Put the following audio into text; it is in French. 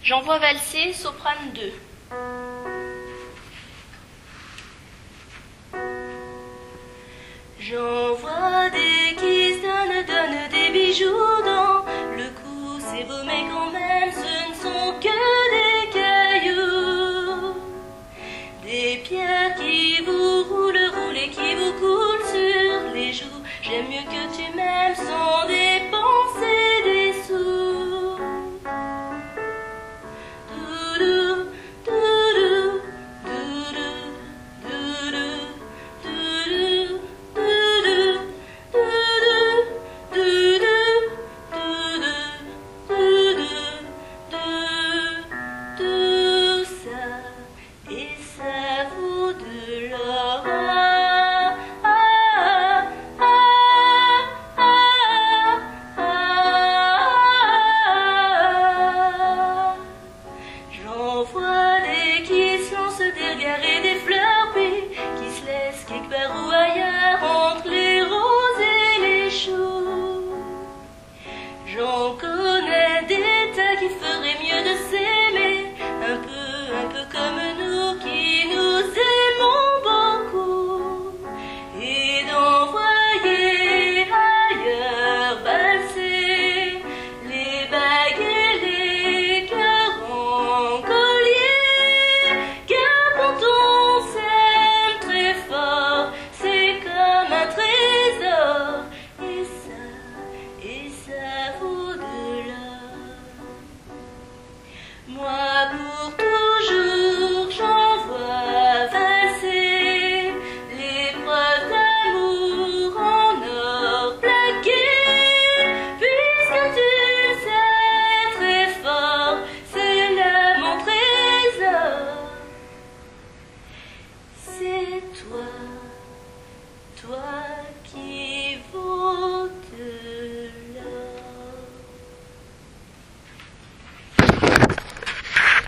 J'envoie valser, soprane 2. J'envoie des qui donnent des bijoux dans le cou, c'est beau mais quand même ce ne sont que des cailloux, des pierres qui vous roulent et qui vous coulent sur les joues. J'aime mieux que tu m'aimes sans dépenser des sous. Doudou, doudou, doudou, doudou, doudou, doudou, doudou, doudou, tout ça, et ça vaut de l'or. J'envoie des qui se lancent des regards et des fleurs, puis qui se laissent quelque part ou ailleurs entre les roses et les choux. J'en connais des tas qui feraient mieux de s'aimer, un peu comme nous qui nous aimons beaucoup, et d'envoyer ailleurs valser les bagues et les cœurs en collier. Car quand on s'aime très fort, c'est comme un trésor, et ça vaut de l'or. Moi pour toujours j'envoie valser les preuves d'amour en or plaqué, puisque tu sais très fort, c'est là mon trésor. C'est toi, toi.